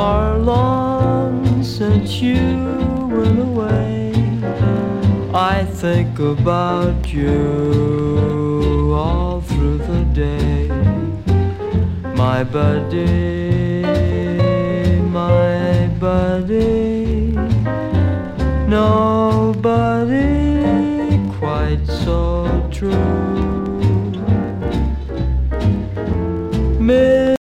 are long since you went away. I think about you all through the day. My buddy, my buddy, nobody quite so true.